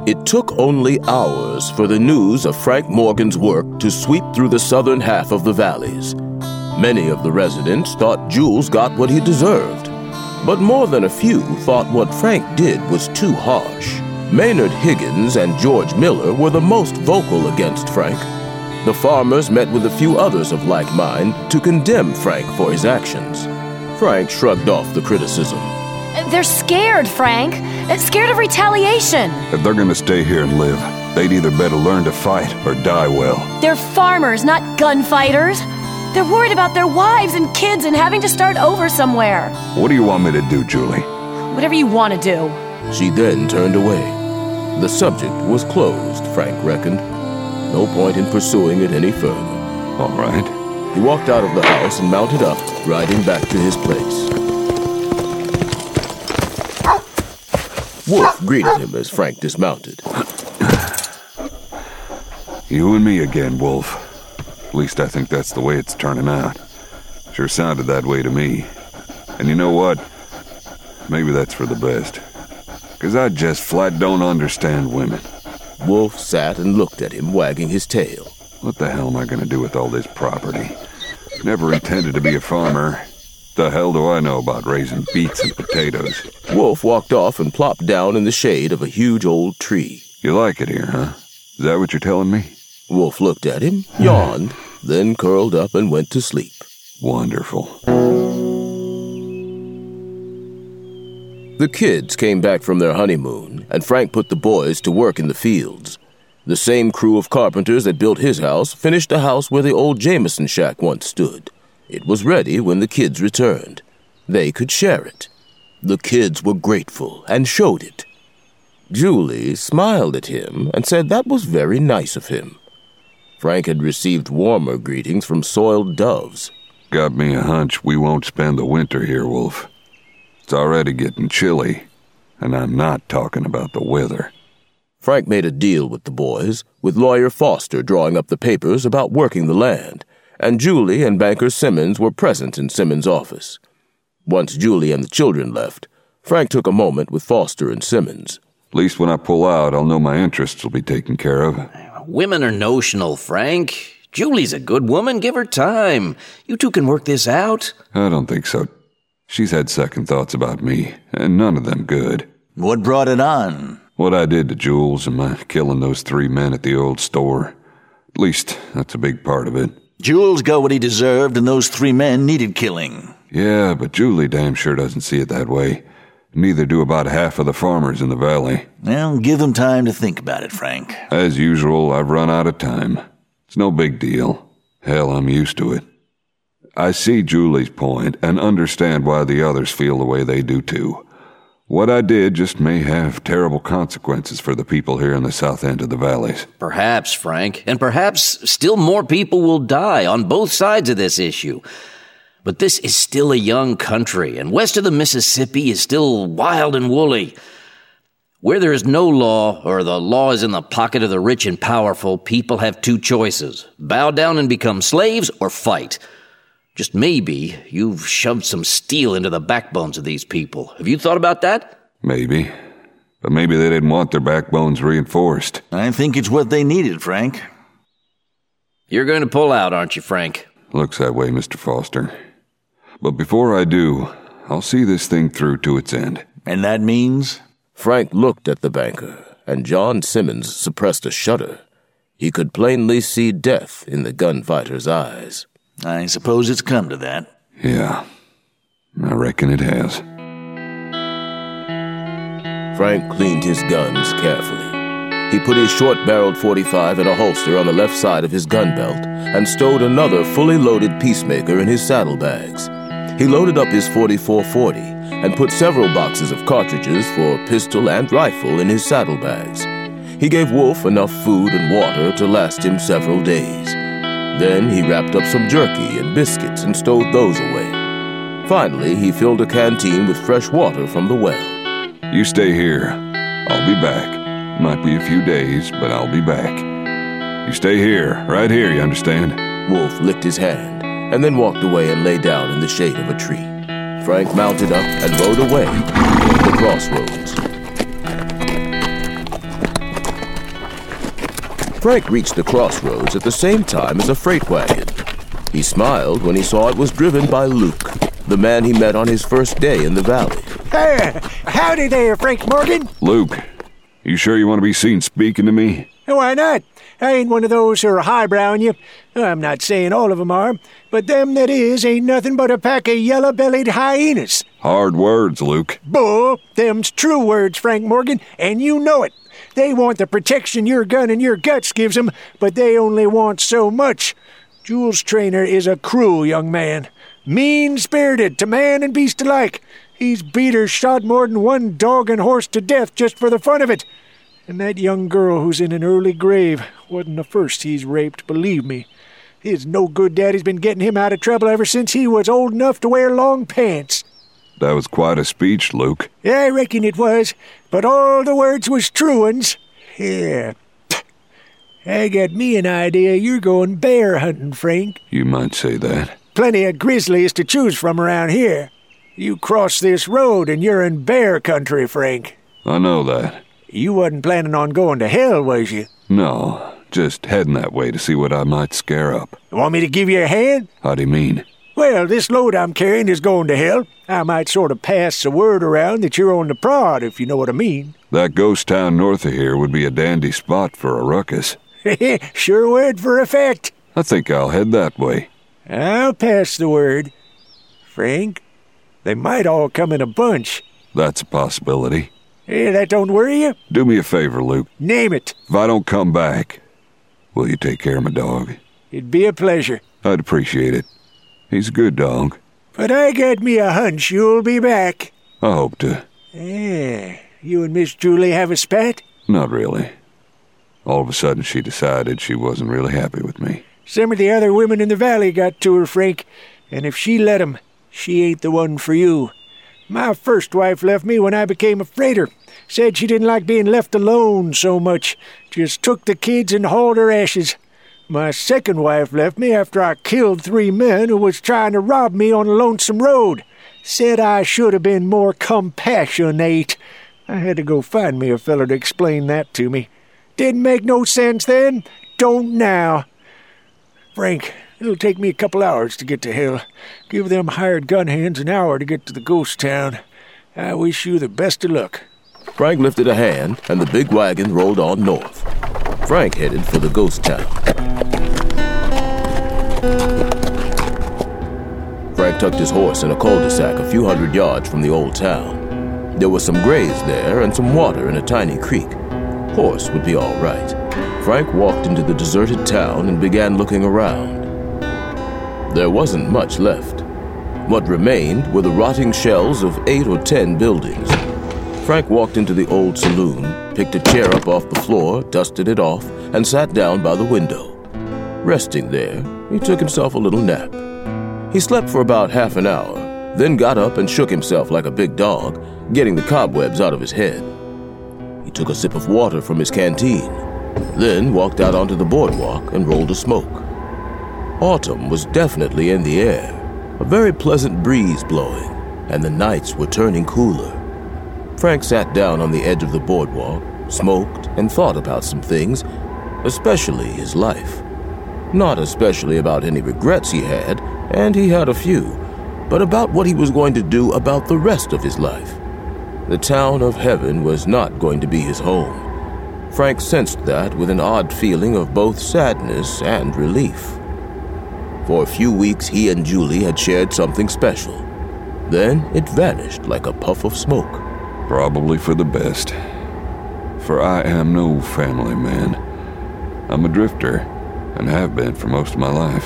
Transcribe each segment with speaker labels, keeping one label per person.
Speaker 1: It took only hours for the news of Frank Morgan's work to sweep through the southern half of the valleys. Many of the residents thought Jules got what he deserved, but more than a few thought what Frank did was too harsh. Maynard Higgins and George Miller were the most vocal against Frank. The farmers met with a few others of like mind to condemn Frank for his actions. Frank shrugged off the criticism.
Speaker 2: They're scared, Frank. Scared of retaliation.
Speaker 3: If they're gonna stay here and live, they'd either better learn to fight or die well.
Speaker 2: They're farmers, not gunfighters. They're worried about their wives and kids and having to start over somewhere.
Speaker 3: What do you want me to do, Julie?
Speaker 2: Whatever you want to do.
Speaker 1: She then turned away. The subject was closed, Frank reckoned. No point in pursuing it any further.
Speaker 3: All right.
Speaker 1: He walked out of the house and mounted up, riding back to his place. Wolf greeted him as Frank dismounted.
Speaker 3: You and me again, Wolf. At least I think that's the way it's turning out. Sure sounded that way to me. And you know what? Maybe that's for the best. 'Cause I just flat don't understand women.
Speaker 1: Wolf sat and looked at him, wagging his tail.
Speaker 3: What the hell am I gonna do with all this property? Never intended to be a farmer. The hell do I know about raising beets and potatoes?
Speaker 1: Wolf walked off and plopped down in the shade of a huge old tree.
Speaker 3: You like it here, huh? Is that what you're telling me?
Speaker 1: Wolf looked at him, yawned, then curled up and went to sleep.
Speaker 3: Wonderful.
Speaker 1: The kids came back from their honeymoon, and Frank put the boys to work in the fields. The same crew of carpenters that built his house finished the house where the old Jameson shack once stood. It was ready when the kids returned. They could share it. The kids were grateful and showed it. Julie smiled at him and said that was very nice of him. Frank had received warmer greetings from soiled doves.
Speaker 3: Got me a hunch we won't spend the winter here, Wolf. It's already getting chilly, and I'm not talking about the weather.
Speaker 1: Frank made a deal with the boys, with Lawyer Foster drawing up the papers about working the land, and Julie and Banker Simmons were present in Simmons' office. Once Julie and the children left, Frank took a moment with Foster and Simmons.
Speaker 3: At least when I pull out, I'll know my interests will be taken care of.
Speaker 4: Women are notional, Frank. Julie's a good woman. Give her time. You two can work this out.
Speaker 3: I don't think so. She's had second thoughts about me, and none of them good.
Speaker 5: What brought it on?
Speaker 3: What I did to Jules and my killing those 3 men at the old store. At least, that's a big part of it.
Speaker 5: Jules got what he deserved, and those 3 men needed killing.
Speaker 3: Yeah, but Julie damn sure doesn't see it that way. Neither do about half of the farmers in the valley.
Speaker 5: Well, give them time to think about it, Frank.
Speaker 3: As usual, I've run out of time. It's no big deal. Hell, I'm used to it. I see Julie's point and understand why the others feel the way they do too. What I did just may have terrible consequences for the people here in the south end of the valleys.
Speaker 4: Perhaps, Frank, and perhaps still more people will die on both sides of this issue. But this is still a young country, and west of the Mississippi is still wild and woolly. Where there is no law, or the law is in the pocket of the rich and powerful, people have 2 choices: bow down and become slaves, or fight. Just maybe you've shoved some steel into the backbones of these people. Have you thought about that?
Speaker 3: Maybe. But maybe they didn't want their backbones reinforced.
Speaker 5: I think it's what they needed, Frank.
Speaker 4: You're going to pull out, aren't you, Frank?
Speaker 3: Looks that way, Mr. Foster. But before I do, I'll see this thing through to its end.
Speaker 5: And that means?
Speaker 1: Frank looked at the banker, and John Simmons suppressed a shudder. He could plainly see death in the gunfighter's eyes.
Speaker 5: I suppose it's come to that.
Speaker 3: Yeah, I reckon it has.
Speaker 1: Frank cleaned his guns carefully. He put his short-barreled .45 in a holster on the left side of his gun belt and stowed another fully loaded Peacemaker in his saddlebags. He loaded up his .44-40 and put several boxes of cartridges for pistol and rifle in his saddlebags. He gave Wolf enough food and water to last him several days. Then he wrapped up some jerky and biscuits and stowed those away. Finally, he filled a canteen with fresh water from the well.
Speaker 3: You stay here. I'll be back. Might be a few days, but I'll be back. You stay here, right here, you understand?
Speaker 1: Wolf licked his hand and then walked away and lay down in the shade of a tree. Frank mounted up and rode away toward the crossroads. Frank reached the crossroads at the same time as a freight wagon. He smiled when he saw it was driven by Luke, the man he met on his first day in the valley.
Speaker 6: Howdy there, Frank Morgan.
Speaker 3: Luke, you sure you want to be seen speaking to me?
Speaker 6: Why not? I ain't one of those who are highbrowing you. I'm not saying all of 'em are, but them that is ain't nothing but a pack of yellow-bellied hyenas.
Speaker 3: Hard words, Luke.
Speaker 6: Bull, them's true words, Frank Morgan, and you know it. They want the protection your gun and your guts gives 'em, but they only want so much. Jules Traynor is a cruel young man, mean-spirited to man and beast alike. He's beat or shot more than one dog and horse to death just for the fun of it. And that young girl who's in an early grave wasn't the first he's raped, believe me. His no-good daddy's been getting him out of trouble ever since he was old enough to wear long pants.
Speaker 3: That was quite a speech, Luke.
Speaker 6: Yeah, I reckon it was, but all the words was true uns. Here. I got me an idea you're going bear hunting, Frank.
Speaker 3: You might say that.
Speaker 6: Plenty of grizzlies to choose from around here. You cross this road and you're in bear country, Frank.
Speaker 3: I know that.
Speaker 6: You wasn't planning on going to hell, was you?
Speaker 3: No, just heading that way to see what I might scare up.
Speaker 6: Want me to give you a hand?
Speaker 3: How do you mean?
Speaker 6: Well, this load I'm carrying is going to hell. I might sort of pass the word around that you're on the prod, if you know what I mean.
Speaker 3: That ghost town north of here would be a dandy spot for a ruckus.
Speaker 6: Sure word for a fact.
Speaker 3: I think I'll head that way.
Speaker 6: I'll pass the word. Frank, they might all come in a bunch.
Speaker 3: That's a possibility.
Speaker 6: That don't worry you?
Speaker 3: Do me a favor, Luke.
Speaker 6: Name it.
Speaker 3: If I don't come back, will you take care of my dog?
Speaker 6: It'd be a pleasure.
Speaker 3: I'd appreciate it. He's a good dog.
Speaker 6: But I got me a hunch you'll be back.
Speaker 3: I hope to.
Speaker 6: You and Miss Julie have a spat?
Speaker 3: Not really. All of a sudden she decided she wasn't really happy with me.
Speaker 6: Some of the other women in the valley got to her, Frank, and if she let 'em, she ain't the one for you. My first wife left me when I became a freighter. Said she didn't like being left alone so much. Just took the kids and hauled her ashes. My second wife left me after I killed 3 men who was trying to rob me on a lonesome road. Said I should have been more compassionate. I had to go find me a feller to explain that to me. Didn't make no sense then, don't now. Frank, it'll take me a couple hours to get to hell. Give them hired gun hands an hour to get to the ghost town. I wish you the best of luck.
Speaker 1: Frank lifted a hand, and the big wagon rolled on north. Frank headed for the ghost town. Frank tucked his horse in a cul-de-sac a few hundred yards from the old town. There was some graze there and some water in a tiny creek. Horse would be all right. Frank walked into the deserted town and began looking around. There wasn't much left. What remained were the rotting shells of 8 or 10 buildings. Frank walked into the old saloon, picked a chair up off the floor, dusted it off, and sat down by the window. Resting there, he took himself a little nap. He slept for about half an hour, then got up and shook himself like a big dog, getting the cobwebs out of his head. He took a sip of water from his canteen, then walked out onto the boardwalk and rolled a smoke. Autumn was definitely in the air, a very pleasant breeze blowing, and the nights were turning cooler. Frank sat down on the edge of the boardwalk, smoked, and thought about some things, especially his life. Not especially about any regrets he had, and he had a few, but about what he was going to do about the rest of his life. The town of heaven was not going to be his home. Frank sensed that with an odd feeling of both sadness and relief. For a few weeks he and Julie had shared something special. Then it vanished like a puff of smoke.
Speaker 3: Probably for the best. For I am no family man. I'm a drifter, and have been for most of my life.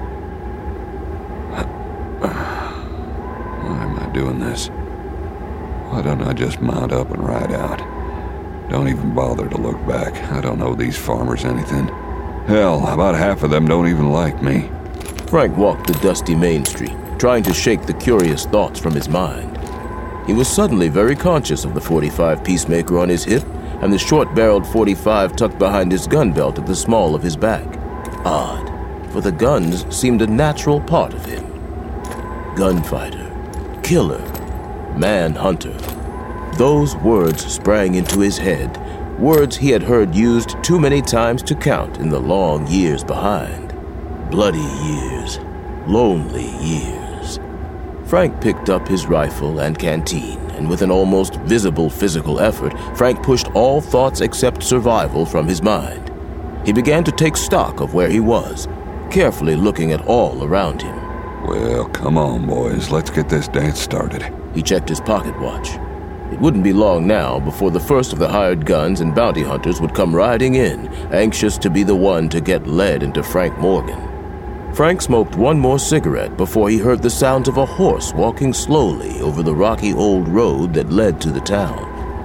Speaker 3: Why am I doing this? Why don't I just mount up and ride out? Don't even bother to look back. I don't know these farmers anything. Hell, about half of them don't even like me.
Speaker 1: Frank walked the dusty main street, trying to shake the curious thoughts from his mind. He was suddenly very conscious of the .45 Peacemaker on his hip and the short-barreled .45 tucked behind his gun belt at the small of his back. Odd, for the guns seemed a natural part of him. Gunfighter, killer, manhunter. Those words sprang into his head words he had heard used too many times to count in the long years behind. Bloody years. Lonely years. Frank picked up his rifle and canteen, and with an almost visible physical effort, Frank pushed all thoughts except survival from his mind. He began to take stock of where he was, carefully looking at all around him.
Speaker 3: Well, come on, boys. Let's get this dance started.
Speaker 1: He checked his pocket watch. It wouldn't be long now before the first of the hired guns and bounty hunters would come riding in, anxious to be the one to get lead into Frank Morgan. Frank smoked one more cigarette before he heard the sounds of a horse walking slowly over the rocky old road that led to the town.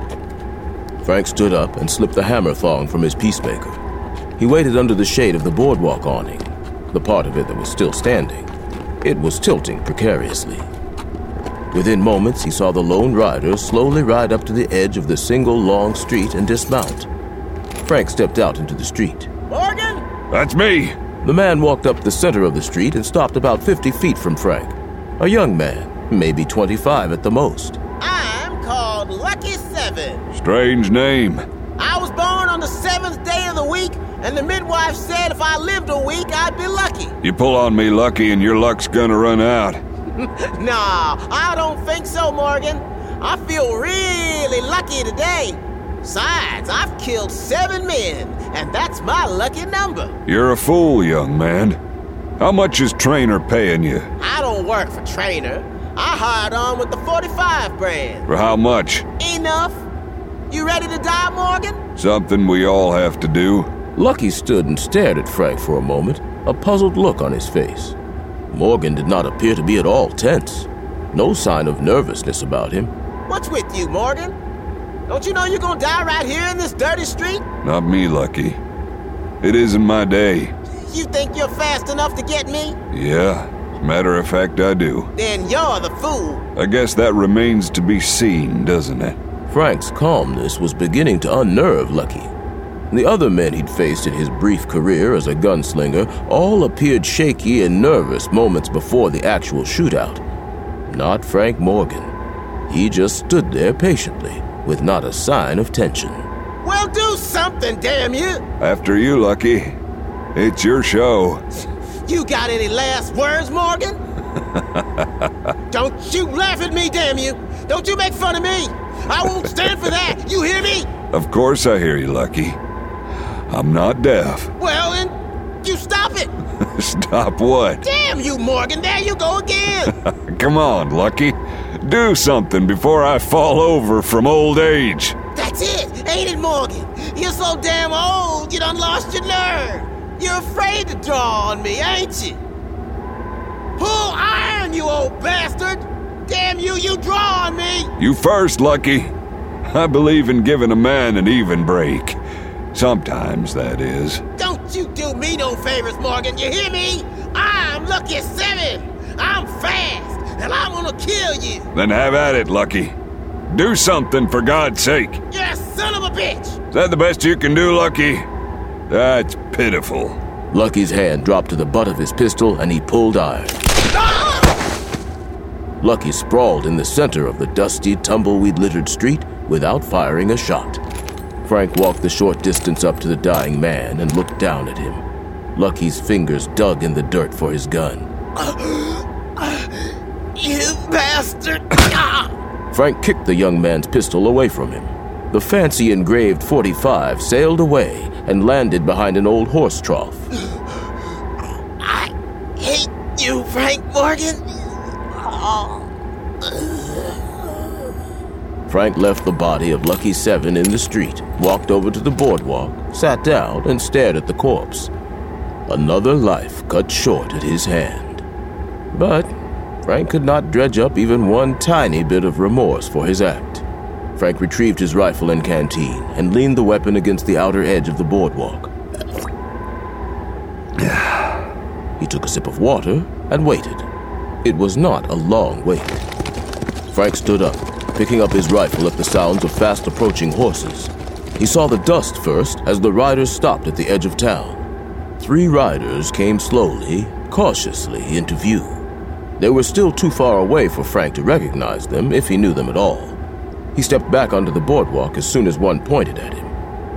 Speaker 1: Frank stood up and slipped the hammer thong from his peacemaker. He waited under the shade of the boardwalk awning, the part of it that was still standing. It was tilting precariously. Within moments, he saw the lone rider slowly ride up to the edge of the single long street and dismount. Frank stepped out into the street.
Speaker 7: Morgan?
Speaker 3: That's me!
Speaker 1: The man walked up the center of the street and stopped about 50 feet from Frank. A young man, maybe 25 at the most.
Speaker 7: I'm called Lucky 7.
Speaker 3: Strange name.
Speaker 7: I was born on the 7th day of the week, and the midwife said if I lived a week, I'd be lucky.
Speaker 3: You pull on me, Lucky, and your luck's gonna run out.
Speaker 7: Nah, I don't think so, Morgan. I feel really lucky today. Besides, I've killed 7 men, and that's my lucky number.
Speaker 3: You're a fool, young man. How much is Trainer paying you?
Speaker 7: I don't work for Trainer. I hired on with the 45 brand.
Speaker 3: For how much?
Speaker 7: Enough. You ready to die, Morgan?
Speaker 3: Something we all have to do.
Speaker 1: Lucky stood and stared at Frank for a moment, a puzzled look on his face. Morgan did not appear to be at all tense. No sign of nervousness about him.
Speaker 7: What's with you, Morgan? Don't you know you're gonna die right here in this dirty street?
Speaker 3: Not me, Lucky. It isn't my day.
Speaker 7: You think you're fast enough to get me?
Speaker 3: Yeah, as a matter of fact, I do.
Speaker 7: Then you're the fool.
Speaker 3: I guess that remains to be seen, doesn't it?
Speaker 1: Frank's calmness was beginning to unnerve Lucky. The other men he'd faced in his brief career as a gunslinger all appeared shaky and nervous moments before the actual shootout. Not Frank Morgan. He just stood there patiently, with not a sign of tension.
Speaker 7: Well, do something, damn you!
Speaker 3: After you, Lucky. It's your show.
Speaker 7: You got any last words, Morgan? Don't you laugh at me, damn you! Don't you make fun of me! I won't stand for that, you hear me?
Speaker 3: Of course I hear you, Lucky. I'm not deaf.
Speaker 7: Well, then, you stop it!
Speaker 3: Stop what?
Speaker 7: Damn you, Morgan, there you go again!
Speaker 3: Come on, Lucky. Do something before I fall over from old age.
Speaker 7: That's it, ain't it, Morgan? You're so damn old, you done lost your nerve. You're afraid to draw on me, ain't you? Pull iron, you old bastard! Damn you, you draw on me!
Speaker 3: You first, Lucky. I believe in giving a man an even break. Sometimes, that is.
Speaker 7: Don't you do me no favors, Morgan, you hear me? I'm Lucky 7. I'm fast, and I'm gonna kill you.
Speaker 3: Then have at it, Lucky. Do something, for God's sake.
Speaker 7: You're a son of a bitch!
Speaker 3: Is that the best you can do, Lucky? That's pitiful.
Speaker 1: Lucky's hand dropped to the butt of his pistol and he pulled iron.
Speaker 7: Ah!
Speaker 1: Lucky sprawled in the center of the dusty, tumbleweed-littered street without firing a shot. Frank walked the short distance up to the dying man and looked down at him. Lucky's fingers dug in the dirt for his gun.
Speaker 7: You bastard!
Speaker 1: Frank kicked the young man's pistol away from him. The fancy engraved .45 sailed away and landed behind an old horse trough.
Speaker 7: I hate you, Frank Morgan.
Speaker 1: Frank left the body of Lucky 7 in the street, walked over to the boardwalk, sat down, and stared at the corpse. Another life cut short at his hand. But Frank could not dredge up even one tiny bit of remorse for his act. Frank retrieved his rifle and canteen and leaned the weapon against the outer edge of the boardwalk. He took a sip of water and waited. It was not a long wait. Frank stood up, picking up his rifle at the sounds of fast-approaching horses. He saw the dust first as the riders stopped at the edge of town. 3 riders came slowly, cautiously into view. They were still too far away for Frank to recognize them if he knew them at all. He stepped back onto the boardwalk as soon as one pointed at him.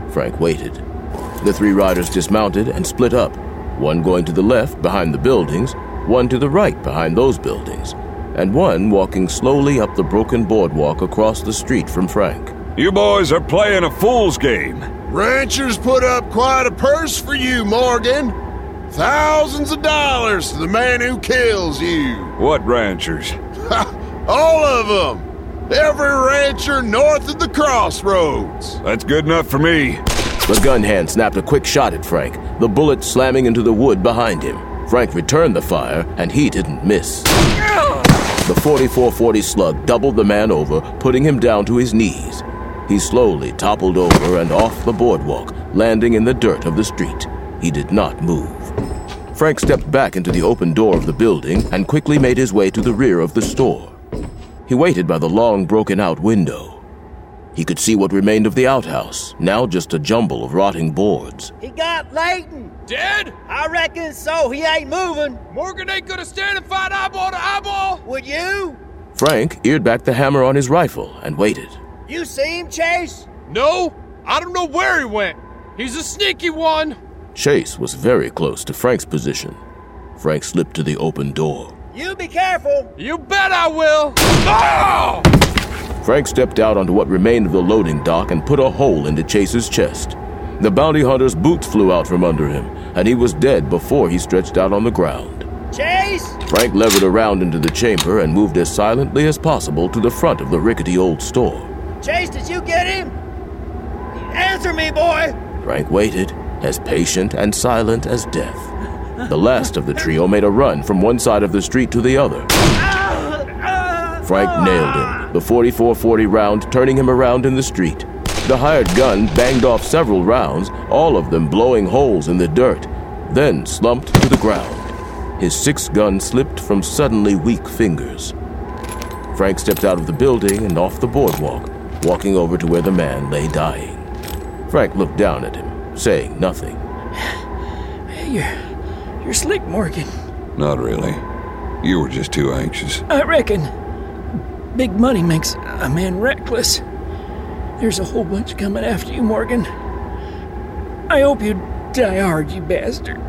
Speaker 1: Frank waited. The three riders dismounted and split up, one going to the left behind the buildings, one to the right behind those buildings, and one walking slowly up the broken boardwalk across the street from Frank.
Speaker 3: You boys are playing a fool's game.
Speaker 8: Ranchers put up quite a purse for you, Morgan. Thousands of dollars to the man who kills you.
Speaker 3: What ranchers?
Speaker 8: All of them. Every rancher north of the crossroads.
Speaker 3: That's good enough for me.
Speaker 1: The gun hand snapped a quick shot at Frank, the bullet slamming into the wood behind him. Frank returned the fire, and he didn't miss. The .44-40 slug doubled the man over, putting him down to his knees. He slowly toppled over and off the boardwalk, landing in the dirt of the street. He did not move. Frank stepped back into the open door of the building and quickly made his way to the rear of the store. He waited by the long, broken-out window. He could see what remained of the outhouse, now just a jumble of rotting boards.
Speaker 7: He got Layton.
Speaker 9: Dead?
Speaker 7: I reckon so. He ain't moving.
Speaker 9: Morgan ain't gonna stand and fight eyeball to eyeball?
Speaker 7: Would you?
Speaker 1: Frank eared back the hammer on his rifle and waited.
Speaker 7: You see him, Chase?
Speaker 9: No, I don't know where he went. He's a sneaky one.
Speaker 1: Chase was very close to Frank's position. Frank slipped to the open door.
Speaker 7: You be careful.
Speaker 9: You bet I will. Oh!
Speaker 1: Frank stepped out onto what remained of the loading dock and put a hole into Chase's chest. The bounty hunter's boots flew out from under him, and he was dead before he stretched out on the ground.
Speaker 7: Chase!
Speaker 1: Frank levered around into the chamber and moved as silently as possible to the front of the rickety old store.
Speaker 7: Chase, did you get him? Answer me, boy!
Speaker 1: Frank waited, as patient and silent as death. The last of the trio made a run from one side of the street to the other. Frank nailed him, the .44-40 round turning him around in the street. The hired gun banged off several rounds, all of them blowing holes in the dirt, then slumped to the ground. His sixth gun slipped from suddenly weak fingers. Frank stepped out of the building and off the boardwalk, walking over to where the man lay dying. Frank looked down at him, saying nothing.
Speaker 10: You're slick, Morgan.
Speaker 3: Not really. You were just too anxious.
Speaker 10: I reckon big money makes a man reckless. There's a whole bunch coming after you, Morgan. I hope you die hard, you bastard.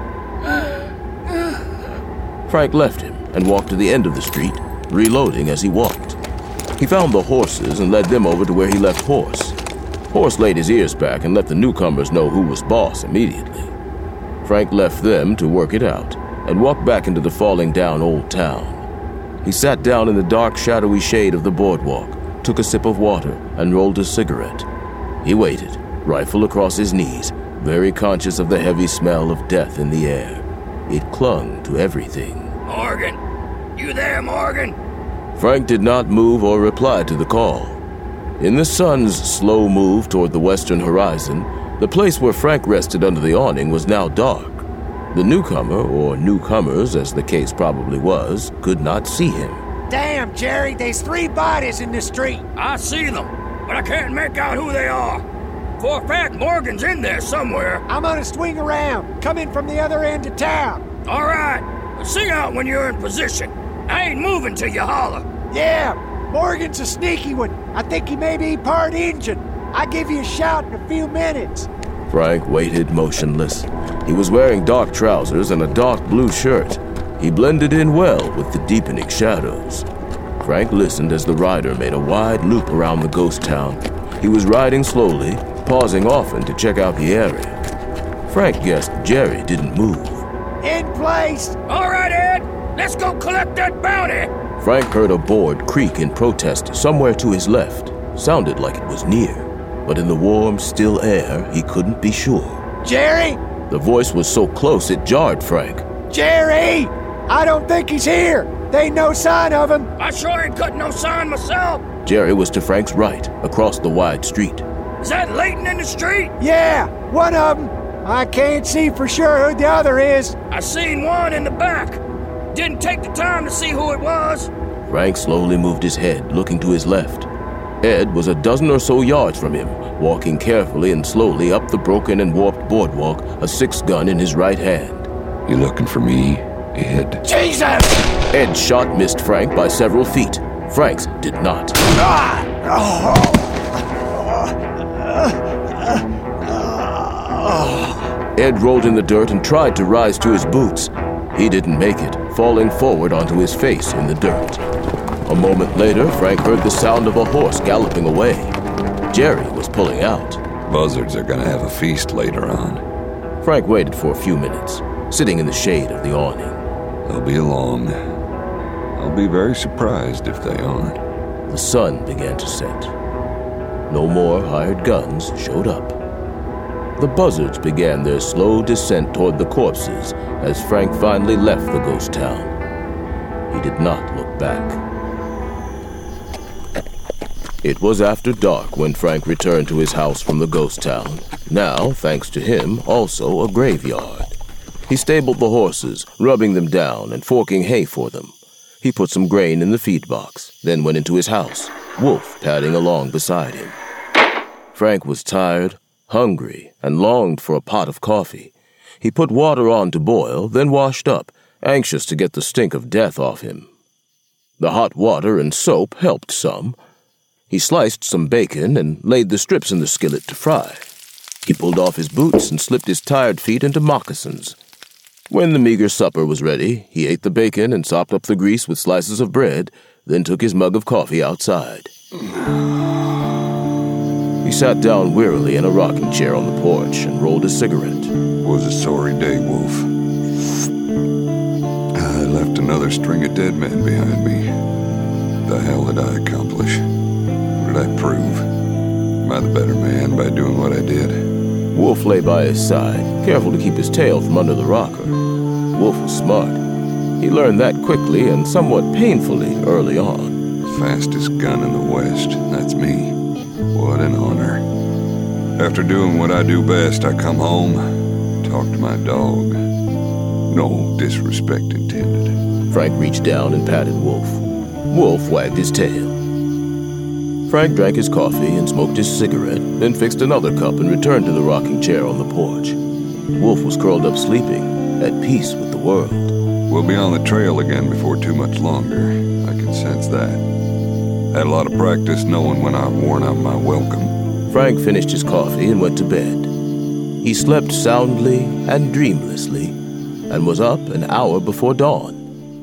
Speaker 1: Frank left him and walked to the end of the street, reloading as he walked. He found the horses and led them over to where he left Horse. Horse laid his ears back and let the newcomers know who was boss immediately. Frank left them to work it out and walked back into the falling down old town. He sat down in the dark, shadowy shade of the boardwalk, took a sip of water, and rolled a cigarette. He waited, rifle across his knees, very conscious of the heavy smell of death in the air. It clung to everything.
Speaker 11: Morgan! You there, Morgan?
Speaker 1: Frank did not move or reply to the call. In the sun's slow move toward the western horizon, the place where Frank rested under the awning was now dark. The newcomer, or newcomers as the case probably was, could not see him.
Speaker 6: Damn, Jerry, there's 3 bodies in the street.
Speaker 11: I see them, but I can't make out who they are. For a fact, Morgan's in there somewhere.
Speaker 6: I'm gonna swing around, coming from the other end of town.
Speaker 11: All right, but sing out when you're in position. I ain't moving till you holler.
Speaker 6: Yeah, Morgan's a sneaky one. I think he may be part Injun. I'll give you a shout in a few minutes.
Speaker 1: Frank waited motionless. He was wearing dark trousers and a dark blue shirt. He blended in well with the deepening shadows. Frank listened as the rider made a wide loop around the ghost town. He was riding slowly, pausing often to check out the area. Frank guessed Jerry didn't move.
Speaker 6: In place!
Speaker 11: All right, Ed, let's go collect that bounty.
Speaker 1: Frank heard a board creak in protest somewhere to his left. Sounded like it was near, but in the warm, still air, he couldn't be sure.
Speaker 6: Jerry!
Speaker 1: The voice was so close it jarred Frank.
Speaker 6: Jerry! I don't think he's here. There ain't no sign of him.
Speaker 11: I sure ain't cut no sign myself.
Speaker 1: Jerry was to Frank's right, across the wide street.
Speaker 11: Is that Layton in the street?
Speaker 6: Yeah, one of them. I can't see for sure who the other is.
Speaker 11: I seen one in the back. Didn't take the time to see who it was.
Speaker 1: Frank slowly moved his head, looking to his left. Ed was a dozen or so yards from him, walking carefully and slowly up the broken and warped boardwalk, a 6-gun in his right hand.
Speaker 3: You looking for me, Ed?
Speaker 6: Jesus!
Speaker 1: Ed's shot missed Frank by several feet. Frank's did not. Ed rolled in the dirt and tried to rise to his boots. He didn't make it, falling forward onto his face in the dirt. A moment later, Frank heard the sound of a horse galloping away. Jerry was pulling out.
Speaker 3: Buzzards are gonna have a feast later on.
Speaker 1: Frank waited for a few minutes, sitting in the shade of the awning.
Speaker 3: They'll be along. I'll be very surprised if they aren't.
Speaker 1: The sun began to set. No more hired guns showed up. The buzzards began their slow descent toward the corpses as Frank finally left the ghost town. He did not look back. It was after dark when Frank returned to his house from the ghost town. Now, thanks to him, also a graveyard. He stabled the horses, rubbing them down and forking hay for them. He put some grain in the feed box, then went into his house, Wolf padding along beside him. Frank was tired, hungry, and longed for a pot of coffee. He put water on to boil, then washed up, anxious to get the stink of death off him. The hot water and soap helped some. He sliced some bacon and laid the strips in the skillet to fry. He pulled off his boots and slipped his tired feet into moccasins. When the meager supper was ready, he ate the bacon and sopped up the grease with slices of bread, then took his mug of coffee outside. He sat down wearily in a rocking chair on the porch and rolled a cigarette.
Speaker 3: Was a sorry day, Wolf. I left another string of dead men behind me. The hell did I accomplish? What did I prove? Am I the better man by doing what I did?
Speaker 1: Wolf lay by his side, careful to keep his tail from under the rocker. Wolf was smart. He learned that quickly and somewhat painfully early on.
Speaker 3: Fastest gun in the West, that's me. What an honor. After doing what I do best, I come home, talk to my dog. No disrespect intended.
Speaker 1: Frank reached down and patted Wolf. Wolf wagged his tail. Frank drank his coffee and smoked his cigarette, then fixed another cup and returned to the rocking chair on the porch. Wolf was curled up sleeping, at peace with the world.
Speaker 3: We'll be on the trail again before too much longer. I can sense that. Had a lot of practice knowing when I've worn out my welcome.
Speaker 1: Frank finished his coffee and went to bed. He slept soundly and dreamlessly, and was up an hour before dawn.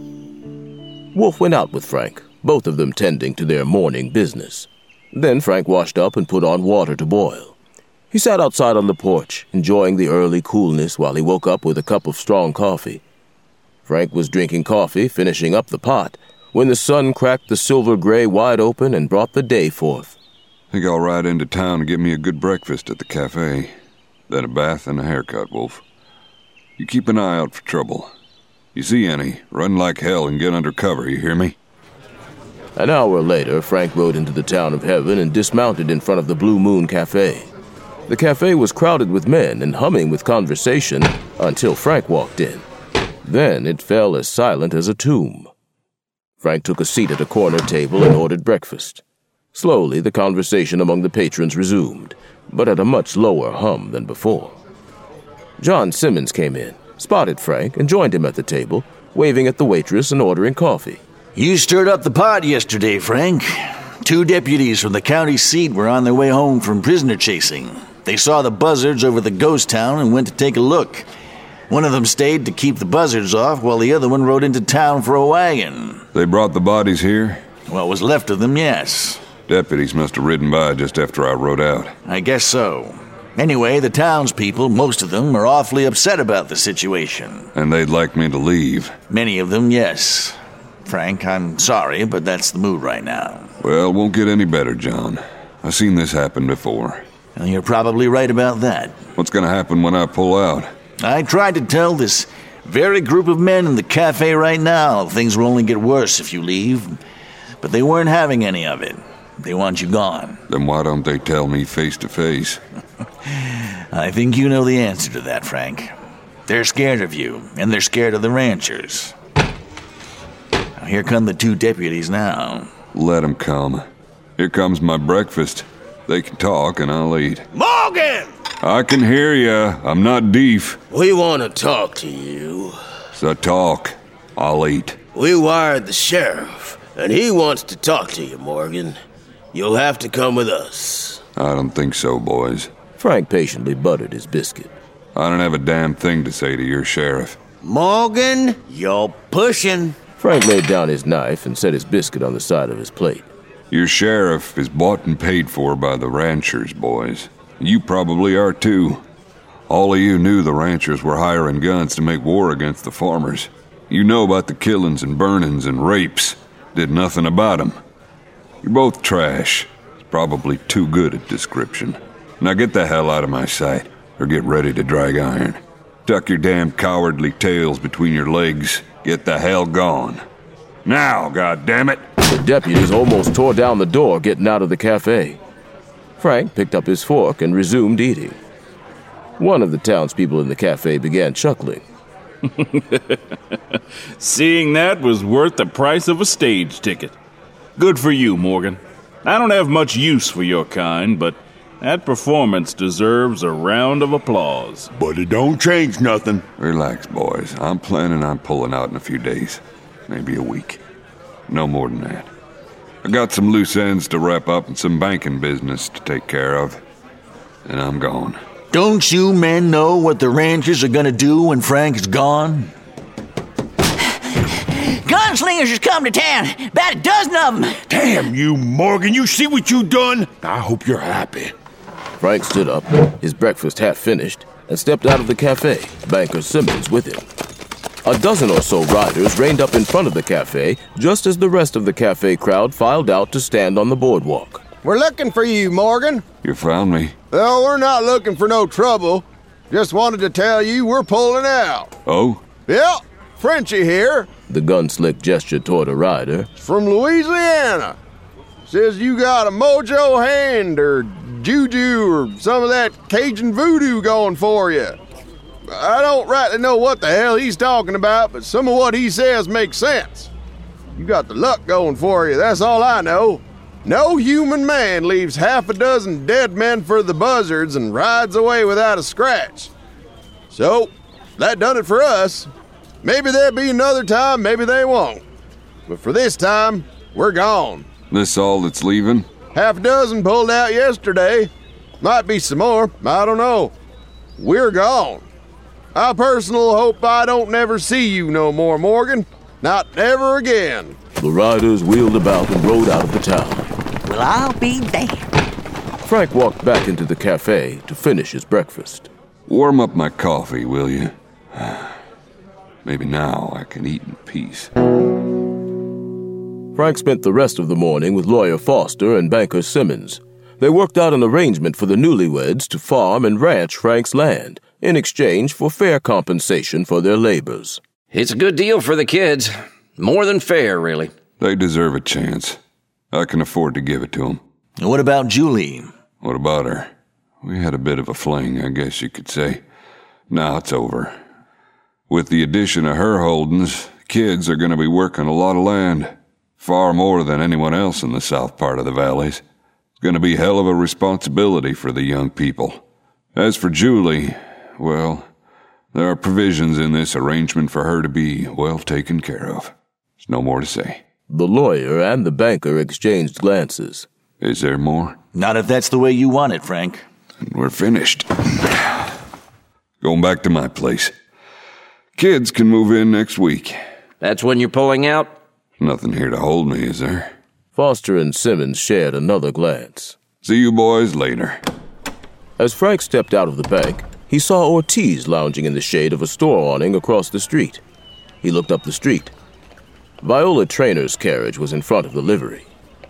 Speaker 1: Wolf went out with Frank, both of them tending to their morning business. Then Frank washed up and put on water to boil. He sat outside on the porch, enjoying the early coolness while he woke up with a cup of strong coffee. Frank was drinking coffee, finishing up the pot, when the sun cracked the silver gray wide open and brought the day forth.
Speaker 3: Think I'll ride into town and get me a good breakfast at the cafe. Then a bath and a haircut, Wolf. You keep an eye out for trouble. You see any, run like hell and get under cover, you hear me?
Speaker 1: An hour later, Frank rode into the town of Heaven and dismounted in front of the Blue Moon Cafe. The cafe was crowded with men and humming with conversation until Frank walked in. Then it fell as silent as a tomb. Frank took a seat at a corner table and ordered breakfast. Slowly, the conversation among the patrons resumed, but at a much lower hum than before. John Simmons came in, spotted Frank, and joined him at the table, waving at the waitress and ordering coffee.
Speaker 5: You stirred up the pot yesterday, Frank. 2 deputies from the county seat were on their way home from prisoner chasing. They saw the buzzards over the ghost town and went to take a look. One of them stayed to keep the buzzards off, while the other one rode into town for a wagon.
Speaker 3: They brought the bodies here?
Speaker 5: What was left of them, yes.
Speaker 3: Deputies must have ridden by just after I rode out.
Speaker 5: I guess so. Anyway, the townspeople, most of them, are awfully upset about the situation.
Speaker 3: And they'd like me to leave?
Speaker 5: Many of them, yes. Frank, I'm sorry, but that's the mood right now.
Speaker 3: Well, it won't get any better, John. I've seen this happen before.
Speaker 5: Well, you're probably right about that.
Speaker 3: What's going to happen when I pull out?
Speaker 5: I tried to tell this very group of men in the cafe right now things will only get worse if you leave. But they weren't having any of it. They want you gone.
Speaker 3: Then why don't they tell me face to face?
Speaker 5: I think you know the answer to that, Frank. They're scared of you, and they're scared of the ranchers. Now, here come the 2 deputies now.
Speaker 3: Let them come. Here comes my breakfast. They can talk, and I'll eat.
Speaker 7: Morgan!
Speaker 3: I can hear ya. I'm not deaf.
Speaker 7: We want to talk to you.
Speaker 3: So talk. I'll eat.
Speaker 7: We wired the sheriff, and he wants to talk to you, Morgan. You'll have to come with us.
Speaker 3: I don't think so, boys.
Speaker 1: Frank patiently buttered his biscuit.
Speaker 3: I don't have a damn thing to say to your sheriff.
Speaker 7: Morgan, you're pushing.
Speaker 1: Frank laid down his knife and set his biscuit on the side of his plate.
Speaker 3: Your sheriff is bought and paid for by the ranchers, boys. You probably are too. All of you knew the ranchers were hiring guns to make war against the farmers. You know about the killings and burnings and rapes. Did nothing about them. You're both trash. It's probably too good a description. Now get the hell out of my sight, or get ready to drag iron. Tuck your damn cowardly tails between your legs. Get the hell gone. Now, goddammit!
Speaker 1: The deputies almost tore down the door getting out of the cafe. Frank picked up his fork and resumed eating. One of the townspeople in the cafe began chuckling.
Speaker 12: Seeing that was worth the price of a stage ticket. Good for you, Morgan. I don't have much use for your kind, but that performance deserves a round of applause.
Speaker 8: But it don't change nothing.
Speaker 3: Relax, boys. I'm planning on pulling out in a few days. Maybe a week. No more than that. I got some loose ends to wrap up and some banking business to take care of. And I'm gone.
Speaker 5: Don't you men know what the ranchers are gonna do when Frank is gone?
Speaker 10: Gunslingers has come to town. About a dozen of them.
Speaker 8: Damn you, Morgan. You see what you done? I hope you're happy.
Speaker 1: Frank stood up, his breakfast half finished, and stepped out of the cafe, Banker Simmons with him. A dozen or so riders reined up in front of the cafe just as the rest of the cafe crowd filed out to stand on the boardwalk.
Speaker 13: We're looking for you, Morgan.
Speaker 3: You found me?
Speaker 13: Well, we're not looking for no trouble. Just wanted to tell you we're pulling out.
Speaker 3: Oh?
Speaker 13: Yeah, Frenchie here.
Speaker 1: The gunslick gestured toward a rider.
Speaker 13: From Louisiana. Says you got a mojo hand or juju or some of that Cajun voodoo going for you. I don't rightly know what the hell he's talking about, but some of what he says makes sense. You got the luck going for you, that's all I know. No human man leaves half a dozen dead men for the buzzards and rides away without a scratch. So, that done it for us. Maybe there'll be another time, maybe they won't. But for this time, we're gone.
Speaker 3: This all that's leaving?
Speaker 13: Half a dozen pulled out yesterday. Might be some more, I don't know. We're gone. I personally hope I don't never see you no more, Morgan. Not never again.
Speaker 1: The riders wheeled about and rode out of the town.
Speaker 10: Well, I'll be damned.
Speaker 1: Frank walked back into the cafe to finish his breakfast.
Speaker 3: Warm up my coffee, will you? Maybe now I can eat in peace.
Speaker 1: Frank spent the rest of the morning with Lawyer Foster and Banker Simmons. They worked out an arrangement for the newlyweds to farm and ranch Frank's land in exchange for fair compensation for their labors.
Speaker 4: It's a good deal for the kids. More than fair, really.
Speaker 3: They deserve a chance. I can afford to give it to them.
Speaker 5: And what about Julie?
Speaker 3: What about her? We had a bit of a fling, I guess you could say. Now it's over. With the addition of her holdings, kids are going to be working a lot of land. Far more than anyone else in the south part of the valleys. It's going to be hell of a responsibility for the young people. As for Julie, well, there are provisions in this arrangement for her to be well taken care of. There's no more to say.
Speaker 1: The lawyer and the banker exchanged glances.
Speaker 3: Is there more?
Speaker 5: Not if that's the way you want it, Frank.
Speaker 3: And we're finished. Going back to my place. Kids can move in next week.
Speaker 4: That's when you're pulling out?
Speaker 3: Nothing here to hold me, is there?
Speaker 1: Foster and Simmons shared another glance.
Speaker 3: See you boys later.
Speaker 1: As Frank stepped out of the bank, he saw Ortiz lounging in the shade of a store awning across the street. He looked up the street. Viola Trainor's carriage was in front of the livery.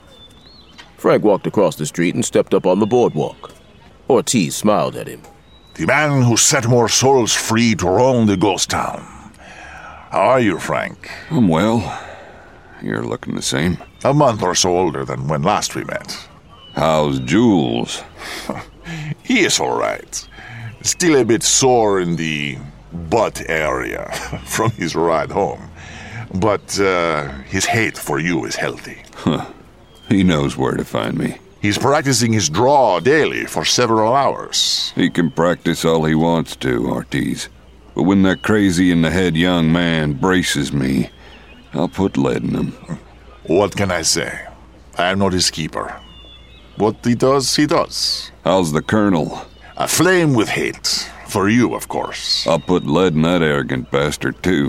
Speaker 1: Frank walked across the street and stepped up on the boardwalk. Ortiz smiled at him.
Speaker 14: The man who set more souls free to roam the ghost town. How are you, Frank?
Speaker 3: I'm well. You're looking the same.
Speaker 14: A month or so older than when last we met.
Speaker 3: How's Jules?
Speaker 14: He is all right. Still a bit sore in the butt area from his ride home. But his hate for you is healthy.
Speaker 3: Huh. He knows where to find me.
Speaker 14: He's practicing his draw daily for several hours.
Speaker 3: He can practice all he wants to, Ortiz. But when that crazy-in-the-head young man braces me, I'll put lead in him.
Speaker 14: What can I say? I am not his keeper. What he does, he does.
Speaker 3: How's the colonel?
Speaker 14: Aflame with hate. For you, of course.
Speaker 3: I'll put lead in that arrogant bastard, too.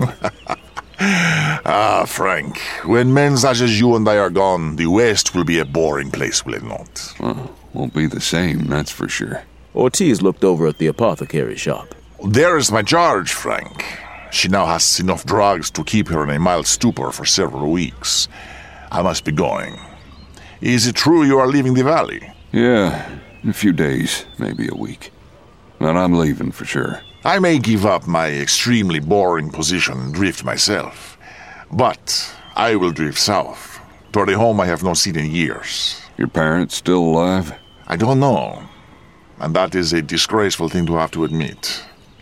Speaker 14: Frank, when men such as you and I are gone, the West will be a boring place, will it not?
Speaker 3: Well, won't be the same, that's for sure.
Speaker 1: Ortiz looked over at the apothecary shop.
Speaker 14: There is my charge, Frank. She now has enough drugs to keep her in a mild stupor for several weeks. I must be going. Is it true you are leaving the valley?
Speaker 3: Yeah, in a few days, maybe a week. But I'm leaving for sure.
Speaker 14: I may give up my extremely boring position and drift myself. But I will drift south, toward a home I have not seen in years.
Speaker 3: Your parents still alive?
Speaker 14: I don't know. And that is a disgraceful thing to have to admit.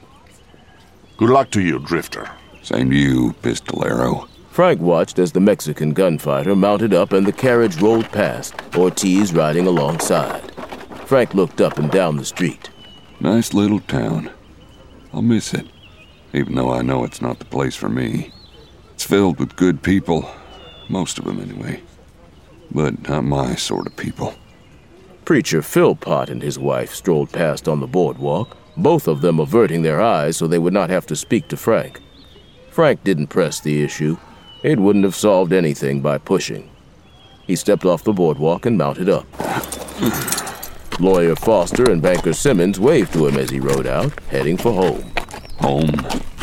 Speaker 14: Good luck to you, Drifter.
Speaker 3: Same to you, Pistolero.
Speaker 1: Frank watched as the Mexican gunfighter mounted up and the carriage rolled past, Ortiz riding alongside. Frank looked up and down the street.
Speaker 3: Nice little town. I'll miss it, even though I know it's not the place for me. It's filled with good people, most of them anyway. But not my sort of people.
Speaker 1: Preacher Philpott and his wife strolled past on the boardwalk, both of them averting their eyes so they would not have to speak to Frank. Frank didn't press the issue. It wouldn't have solved anything by pushing. He stepped off the boardwalk and mounted up. Lawyer Foster and Banker Simmons waved to him as he rode out, heading for home.
Speaker 3: Home?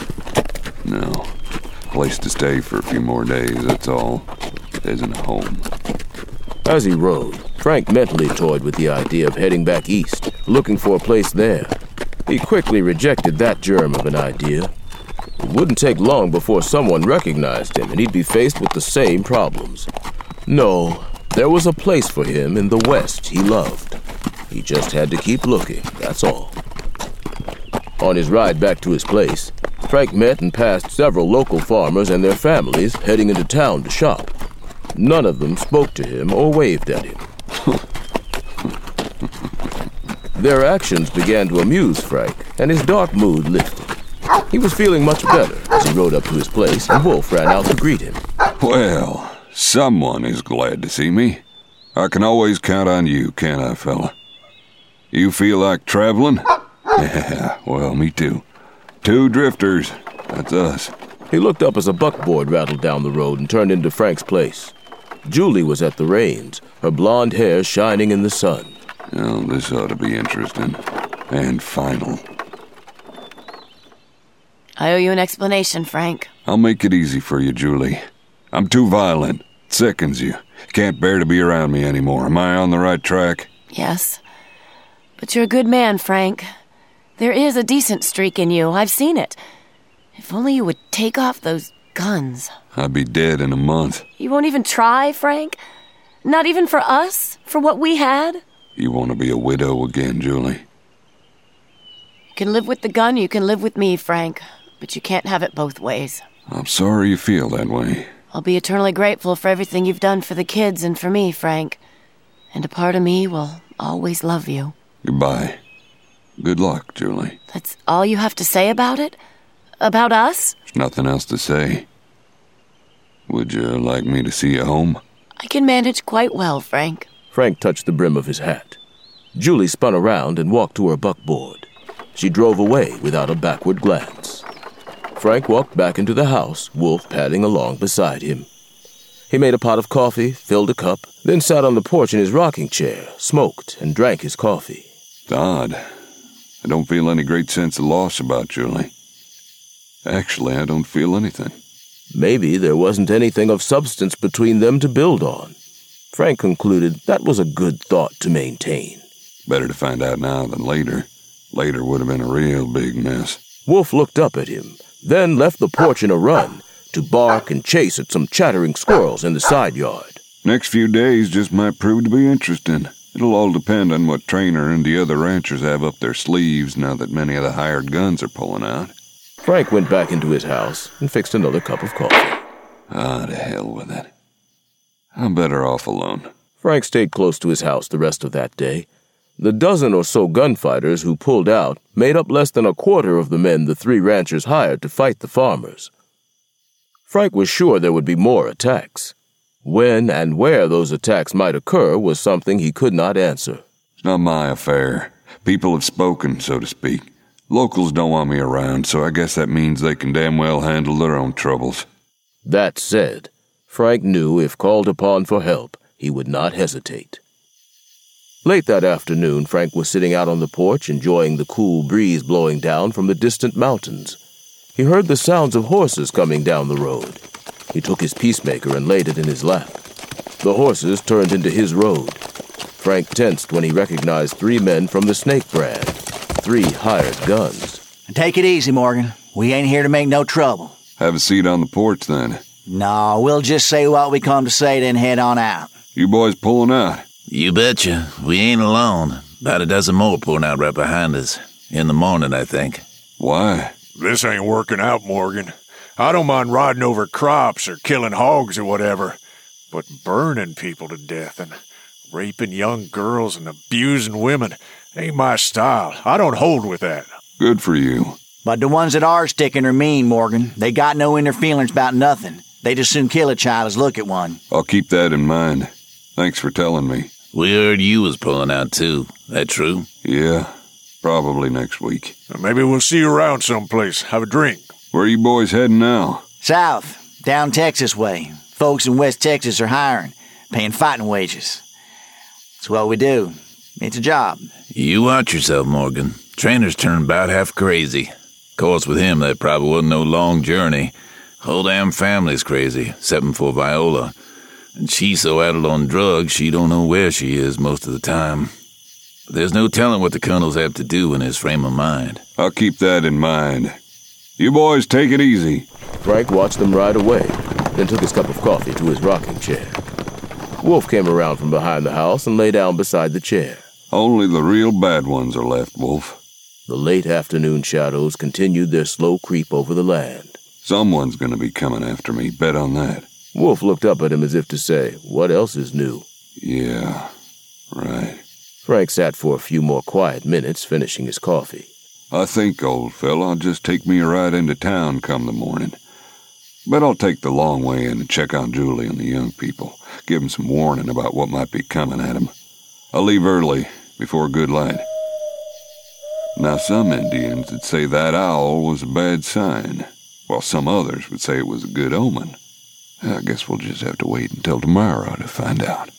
Speaker 3: No. Place to stay for a few more days, that's all. It isn't a home.
Speaker 1: As he rode, Frank mentally toyed with the idea of heading back east, looking for a place there. He quickly rejected that germ of an idea. It wouldn't take long before someone recognized him and he'd be faced with the same problems. No, there was a place for him in the West he loved. He just had to keep looking, that's all. On his ride back to his place, Frank met and passed several local farmers and their families heading into town to shop. None of them spoke to him or waved at him. Their actions began to amuse Frank, and his dark mood lifted. He was feeling much better as he rode up to his place, and Wolf ran out to greet him.
Speaker 3: Well, someone is glad to see me. I can always count on you, can't I, fella? You feel like traveling? Yeah, well, me too. 2 drifters, that's us.
Speaker 1: He looked up as a buckboard rattled down the road and turned into Frank's place. Julie was at the reins, her blonde hair shining in the sun.
Speaker 3: Well, this ought to be interesting. And final.
Speaker 2: I owe you an explanation, Frank.
Speaker 3: I'll make it easy for you, Julie. I'm too violent. It sickens you. Can't bear to be around me anymore. Am I on the right track?
Speaker 2: Yes. But you're a good man, Frank. There is a decent streak in you. I've seen it. If only you would take off those guns.
Speaker 3: I'd be dead in a month.
Speaker 2: You won't even try, Frank? Not even for us? For what we had?
Speaker 3: You want to be a widow again, Julie?
Speaker 2: You can live with the gun, you can live with me, Frank. But you can't have it both ways.
Speaker 3: I'm sorry you feel that way.
Speaker 2: I'll be eternally grateful for everything you've done for the kids and for me, Frank. And a part of me will always love you.
Speaker 3: Goodbye. Good luck, Julie.
Speaker 2: That's all you have to say about it? About us?
Speaker 3: There's nothing else to say. Would you like me to see you home?
Speaker 2: I can manage quite well, Frank.
Speaker 1: Frank touched the brim of his hat. Julie spun around and walked to her buckboard. She drove away without a backward glance. Frank walked back into the house, Wolf padding along beside him. He made a pot of coffee, filled a cup, then sat on the porch in his rocking chair, smoked, and drank his coffee.
Speaker 3: It's odd. I don't feel any great sense of loss about Julie. Actually, I don't feel anything.
Speaker 1: Maybe there wasn't anything of substance between them to build on. Frank concluded that was a good thought to maintain.
Speaker 3: Better to find out now than later. Later would have been a real big mess.
Speaker 1: Wolf looked up at him, then left the porch in a run to bark and chase at some chattering squirrels in the side yard.
Speaker 3: Next few days just might prove to be interesting. It'll all depend on what Trainer and the other ranchers have up their sleeves now that many of the hired guns are pulling out.
Speaker 1: Frank went back into his house and fixed another cup of coffee.
Speaker 3: Ah, to hell with it. I'm better off alone.
Speaker 1: Frank stayed close to his house the rest of that day. The dozen or so gunfighters who pulled out made up less than a quarter of the men the 3 ranchers hired to fight the farmers. Frank was sure there would be more attacks. When and where those attacks might occur was something he could not answer.
Speaker 3: It's not my affair. People have spoken, so to speak. Locals don't want me around, so I guess that means they can damn well handle their own troubles.
Speaker 1: That said, Frank knew if called upon for help, he would not hesitate. Late that afternoon, Frank was sitting out on the porch enjoying the cool breeze blowing down from the distant mountains. He heard the sounds of horses coming down the road. He took his peacemaker and laid it in his lap. The horses turned into his road. Frank tensed when he recognized 3 men from the Snake brand, 3 hired guns.
Speaker 15: Take it easy, Morgan. We ain't here to make no trouble.
Speaker 3: Have a seat on the porch, then.
Speaker 15: No, we'll just say what we come to say, then head on out.
Speaker 3: You boys pulling out?
Speaker 5: You betcha. We ain't alone. About a dozen more pulling out right behind us. In the morning, I think.
Speaker 3: Why?
Speaker 6: This ain't working out, Morgan. I don't mind riding over crops or killing hogs or whatever, but burning people to death and raping young girls and abusing women ain't my style. I don't hold with that.
Speaker 3: Good for you.
Speaker 15: But the ones that are sticking are mean, Morgan. They got no inner feelings about nothing. They'd as soon kill a child as look at one.
Speaker 3: I'll keep that in mind. Thanks for telling me.
Speaker 5: We heard you was pulling out, too. That true?
Speaker 3: Yeah, probably next week.
Speaker 6: Maybe we'll see you around someplace. Have a drink.
Speaker 3: Where are you boys heading now?
Speaker 15: South, down Texas way. Folks in West Texas are hiring, paying fighting wages. It's what we do. It's a job.
Speaker 5: You watch yourself, Morgan. Trainer's turned about half crazy. Of course, with him, that probably wasn't no long journey. Whole damn family's crazy, except for Viola. And she's so addled on drugs, she don't know where she is most of the time. But there's no telling what the colonel's apt to do in his frame of mind.
Speaker 3: I'll keep that in mind. You boys take it easy.
Speaker 1: Frank watched them ride away, then took his cup of coffee to his rocking chair. Wolf came around from behind the house and lay down beside the chair.
Speaker 3: Only the real bad ones are left, Wolf.
Speaker 1: The late afternoon shadows continued their slow creep over the land.
Speaker 3: Someone's gonna be coming after me, bet on that.
Speaker 1: Wolf looked up at him as if to say, what else is new?
Speaker 3: Yeah, right.
Speaker 1: Frank sat for a few more quiet minutes, finishing his coffee.
Speaker 3: I think, old fella, I'll just take me a ride into town come the morning. Bet I'll take the long way in and check on Julie and the young people. Give them some warning about what might be coming at them. I'll leave early, before good light. Now, some Indians would say that owl was a bad sign, while some others would say it was a good omen. I guess we'll just have to wait until tomorrow to find out.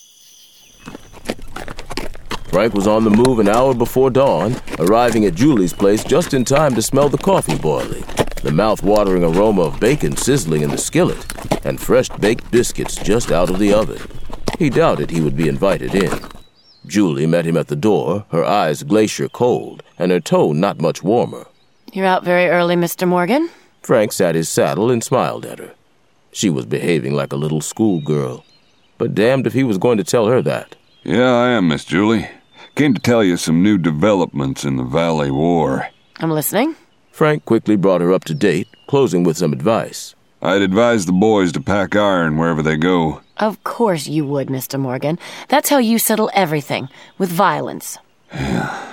Speaker 1: Frank was on the move an hour before dawn, arriving at Julie's place just in time to smell the coffee boiling, the mouth-watering aroma of bacon sizzling in the skillet, and fresh baked biscuits just out of the oven. He doubted he would be invited in. Julie met him at the door, her eyes glacier cold, and her tone not much warmer.
Speaker 2: You're out very early, Mr. Morgan.
Speaker 1: Frank sat his saddle and smiled at her. She was behaving like a little schoolgirl, but damned if he was going to tell her that.
Speaker 3: Yeah, I am, Miss Julie. Came to tell you some new developments in the Valley War.
Speaker 2: I'm listening.
Speaker 1: Frank quickly brought her up to date, closing with some advice.
Speaker 3: I'd advise the boys to pack iron wherever they go.
Speaker 2: Of course you would, Mr. Morgan. That's how you settle everything, with violence.
Speaker 3: Yeah.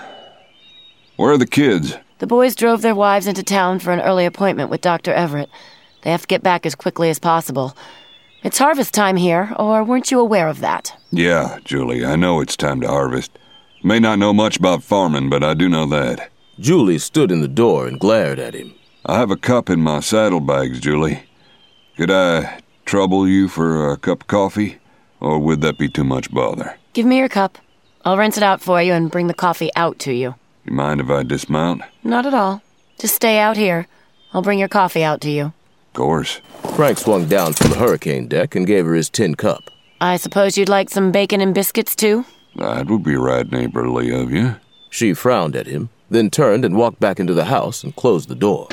Speaker 3: Where are the kids?
Speaker 2: The boys drove their wives into town for an early appointment with Dr. Everett. They have to get back as quickly as possible. It's harvest time here, or weren't you aware of that?
Speaker 3: Yeah, Julie, I know it's time to harvest. May not know much about farming, but I do know that.
Speaker 1: Julie stood in the door and glared at him.
Speaker 3: I have a cup in my saddlebags, Julie. Could I trouble you for a cup of coffee, or would that be too much bother?
Speaker 2: Give me your cup. I'll rinse it out for you and bring the coffee out to you.
Speaker 3: You mind if I dismount?
Speaker 2: Not at all. Just stay out here. I'll bring your coffee out to you.
Speaker 3: Of course.
Speaker 1: Frank swung down from the hurricane deck and gave her his tin cup.
Speaker 2: I suppose you'd like some bacon and biscuits, too?
Speaker 3: That would be right neighborly of you.
Speaker 1: She frowned at him, then turned and walked back into the house and closed the door.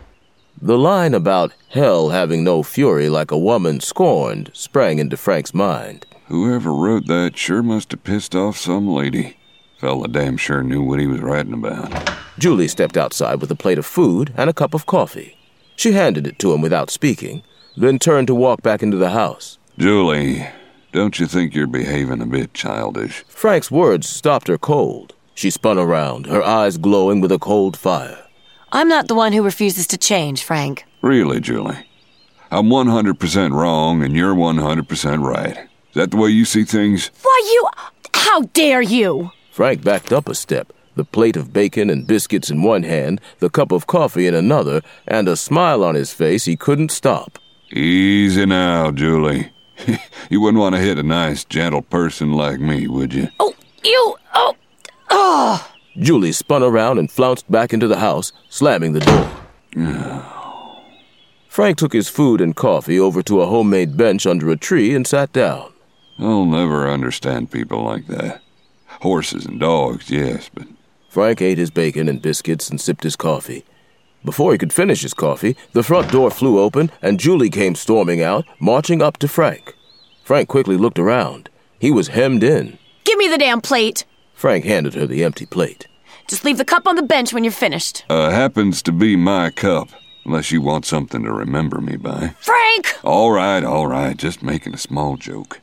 Speaker 1: The line about hell having no fury like a woman scorned sprang into Frank's mind.
Speaker 3: Whoever wrote that sure must have pissed off some lady. Fella damn sure knew what he was writing about.
Speaker 1: Julie stepped outside with a plate of food and a cup of coffee. She handed it to him without speaking, then turned to walk back into the house.
Speaker 3: Julie, don't you think you're behaving a bit childish?
Speaker 1: Frank's words stopped her cold. She spun around, her eyes glowing with a cold fire.
Speaker 2: I'm not the one who refuses to change, Frank.
Speaker 3: Really, Julie? I'm 100% wrong and you're 100% right. Is that the way you see things?
Speaker 2: Why, you... How dare you?
Speaker 1: Frank backed up a step, the plate of bacon and biscuits in one hand, the cup of coffee in another, and a smile on his face he couldn't stop.
Speaker 3: Easy now, Julie. You wouldn't want to hit a nice, gentle person like me, would you?
Speaker 2: Oh, you! Oh!
Speaker 1: Julie spun around and flounced back into the house, slamming the door. Frank took his food and coffee over to a homemade bench under a tree and sat down.
Speaker 3: I'll never understand people like that. Horses and dogs, yes, but...
Speaker 1: Frank ate his bacon and biscuits and sipped his coffee. Before he could finish his coffee, the front door flew open and Julie came storming out, marching up to Frank. Frank quickly looked around. He was hemmed in.
Speaker 2: Give me the damn plate!
Speaker 1: Frank handed her the empty plate.
Speaker 2: Just leave the cup on the bench when you're finished.
Speaker 3: Happens to be my cup, unless you want something to remember me by.
Speaker 2: Frank!
Speaker 3: All right, just making a small joke.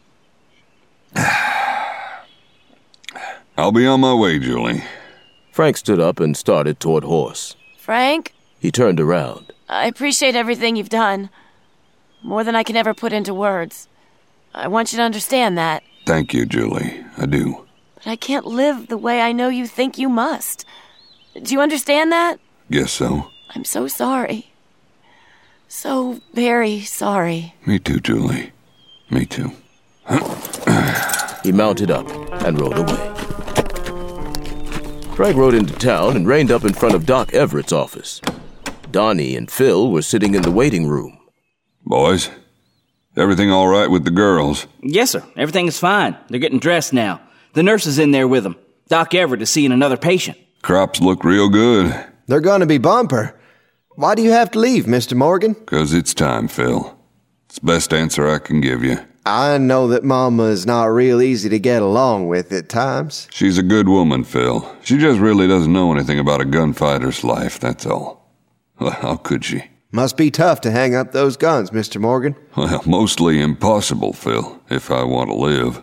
Speaker 3: I'll be on my way, Julie.
Speaker 1: Frank stood up and started toward Horse.
Speaker 2: Frank?
Speaker 1: He turned around.
Speaker 2: I appreciate everything you've done. More than I can ever put into words. I want you to understand that.
Speaker 3: Thank you, Julie. I do.
Speaker 2: But I can't live the way I know you think you must. Do you understand that?
Speaker 3: Guess so.
Speaker 2: I'm so sorry. So very sorry.
Speaker 3: Me too, Julie. Me too.
Speaker 1: He mounted up and rode away. Frank rode into town and reined up in front of Doc Everett's office. Donnie and Phil were sitting in the waiting room.
Speaker 3: Boys, everything all right with the girls?
Speaker 16: Yes, sir. Everything is fine. They're getting dressed now. The nurse is in there with them. Doc Everett is seeing another patient.
Speaker 3: Crops look real good.
Speaker 17: They're going to be bumper. Why do you have to leave, Mr. Morgan?
Speaker 3: 'Cause it's time, Phil. It's the best answer I can give you.
Speaker 17: I know that Mama is not real easy to get along with at times.
Speaker 3: She's a good woman, Phil. She just really doesn't know anything about a gunfighter's life, that's all. Well, how could she?
Speaker 17: Must be tough to hang up those guns, Mr. Morgan.
Speaker 3: Well, mostly impossible, Phil, if I want to live.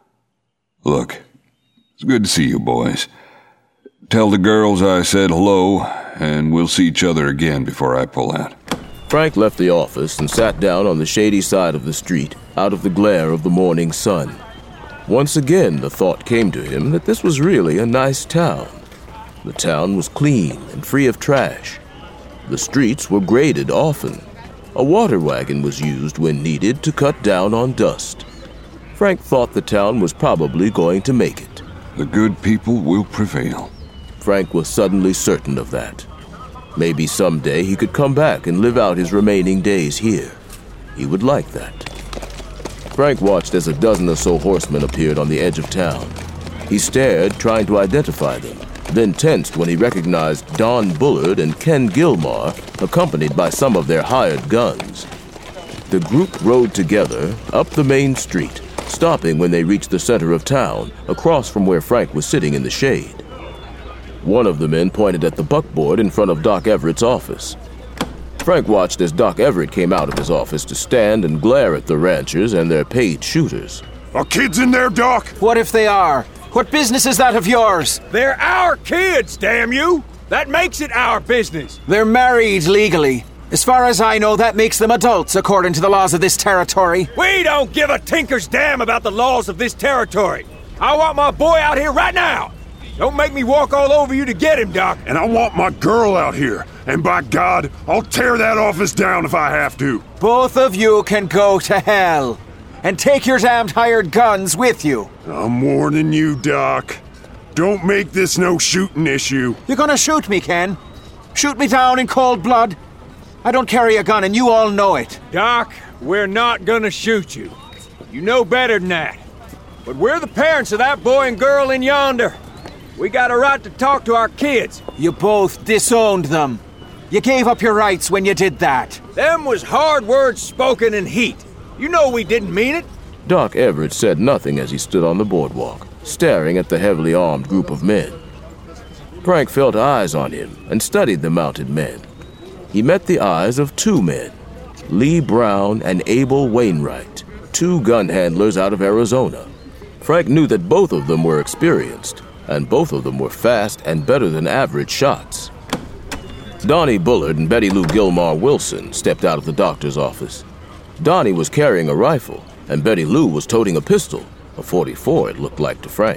Speaker 3: Look, it's good to see you boys. Tell the girls I said hello, and we'll see each other again before I pull out.
Speaker 1: Frank left the office and sat down on the shady side of the street, out of the glare of the morning sun. Once again, the thought came to him that this was really a nice town. The town was clean and free of trash. The streets were graded often. A water wagon was used when needed to cut down on dust. Frank thought the town was probably going to make it.
Speaker 3: The good people will prevail.
Speaker 1: Frank was suddenly certain of that. Maybe someday he could come back and live out his remaining days here. He would like that. Frank watched as a dozen or so horsemen appeared on the edge of town. He stared, trying to identify them, then tensed when he recognized Don Bullard and Ken Gilmore, accompanied by some of their hired guns. The group rode together up the main street, stopping when they reached the center of town, across from where Frank was sitting in the shade. One of the men pointed at the buckboard in front of Doc Everett's office. Frank watched as Doc Everett came out of his office to stand and glare at the ranchers and their paid shooters.
Speaker 8: Are kids in there, Doc?
Speaker 18: What if they are? What business is that of yours?
Speaker 11: They're our kids, damn you! That makes it our business.
Speaker 18: They're married legally. As far as I know, that makes them adults according to the laws of this territory.
Speaker 11: We don't give a tinker's damn about the laws of this territory. I want my boy out here right now. Don't make me walk all over you to get him, Doc.
Speaker 8: And I want my girl out here. And by God, I'll tear that office down if I have to.
Speaker 18: Both of you can go to hell. And take your damned hired guns with you.
Speaker 8: I'm warning you, Doc. Don't make this no shooting issue.
Speaker 18: You're gonna shoot me, Ken? Shoot me down in cold blood? I don't carry a gun, and you all know it.
Speaker 11: Doc, we're not gonna shoot you. You know better than that. But we're the parents of that boy and girl in yonder. We got a right to talk to our kids.
Speaker 18: You both disowned them. You gave up your rights when you did that.
Speaker 11: Them was hard words spoken in heat. You know we didn't mean it.
Speaker 1: Doc Everett said nothing as he stood on the boardwalk, staring at the heavily armed group of men. Frank felt eyes on him and studied the mounted men. He met the eyes of two men, Lee Brown and Abel Wainwright, two gun handlers out of Arizona. Frank knew that both of them were experienced, and both of them were fast and better than average shots. Donnie Bullard and Betty Lou Gilmore Wilson stepped out of the doctor's office. Donnie was carrying a rifle, and Betty Lou was toting a pistol, a .44 it looked like to Frank.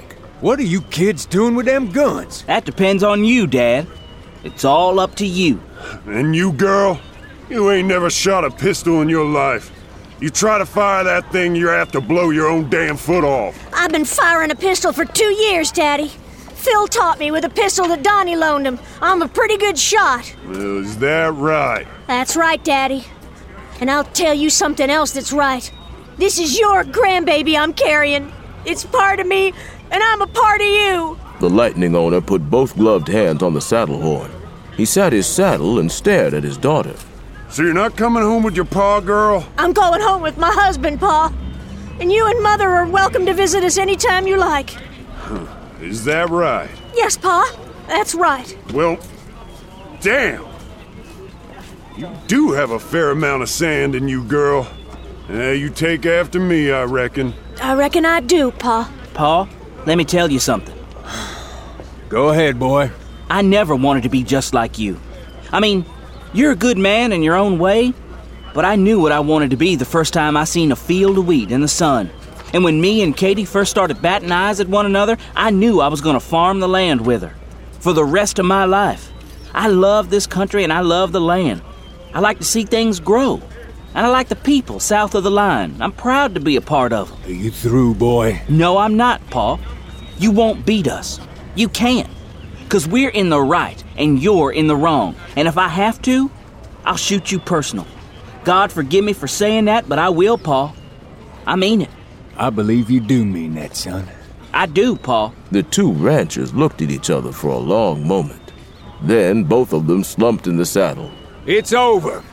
Speaker 11: What are you kids doing with them guns?
Speaker 16: That depends on you, Dad. It's all up to you.
Speaker 8: And you, girl? You ain't never shot a pistol in your life. You try to fire that thing, you're apt to blow your own damn foot off.
Speaker 19: I've been firing a pistol for 2 years, Daddy. Phil taught me with a pistol that Donnie loaned him. I'm a pretty good shot.
Speaker 8: Well, is that right?
Speaker 19: That's right, Daddy. And I'll tell you something else that's right. This is your grandbaby I'm carrying. It's part of me, and I'm a part of you.
Speaker 1: The Lightning owner put both gloved hands on the saddle horn. He sat his saddle and stared at his daughter.
Speaker 8: So you're not coming home with your pa, girl?
Speaker 19: I'm going home with my husband, Pa. And you and Mother are welcome to visit us anytime you like.
Speaker 8: Is that right?
Speaker 19: Yes, Pa. That's right.
Speaker 8: Well, damn. You do have a fair amount of sand in you, girl. You take after me, I reckon.
Speaker 19: I reckon I do, Pa.
Speaker 16: Pa, let me tell you something.
Speaker 11: Go ahead, boy.
Speaker 16: I never wanted to be just like you. I mean, you're a good man in your own way, but I knew what I wanted to be the first time I seen a field of wheat in the sun. And when me and Katie first started batting eyes at one another, I knew I was going to farm the land with her for the rest of my life. I love this country and I love the land. I like to see things grow. And I like the people south of the line. I'm proud to be a part of them.
Speaker 11: Are you through, boy?
Speaker 16: No, I'm not, Pa. You won't beat us. You can't. Because we're in the right and you're in the wrong. And if I have to, I'll shoot you personal. God forgive me for saying that, but I will, Pa. I mean it.
Speaker 11: I believe you do mean that, son.
Speaker 16: I do, Pa.
Speaker 1: The two ranchers looked at each other for a long moment. Then both of them slumped in the saddle.
Speaker 11: It's over.